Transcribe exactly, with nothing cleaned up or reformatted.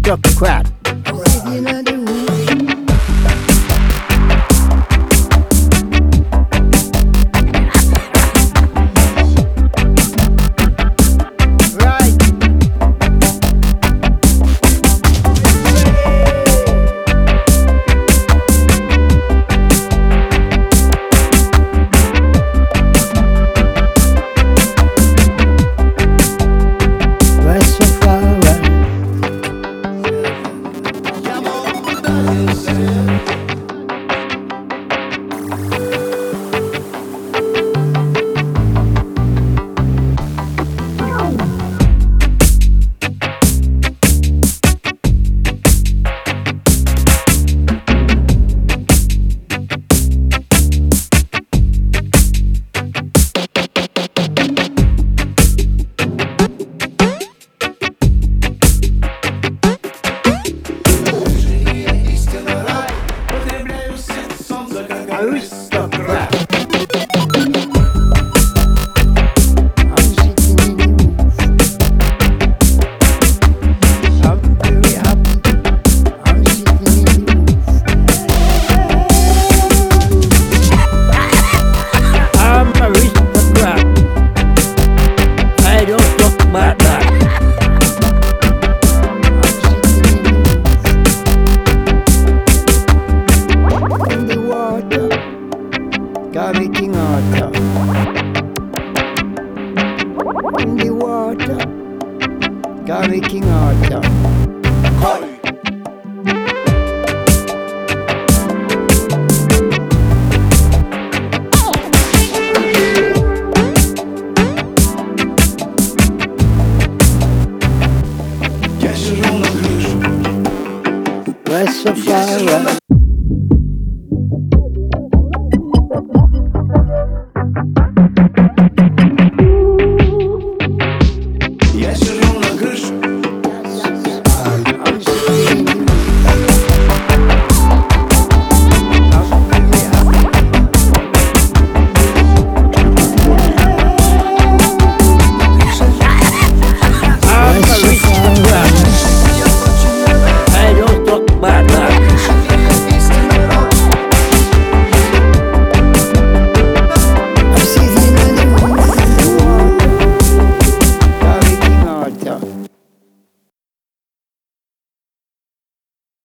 aristocrat. Sitting on the roof. Aristocrat. I'm sitting in the roof. I'm very happy. I'm sitting in the roof. I'm aristocrat. I don't talk about that. I'm sitting in the roof. In the water. Got me King Arthur. In the water. Got me King Arthur. Rastafari.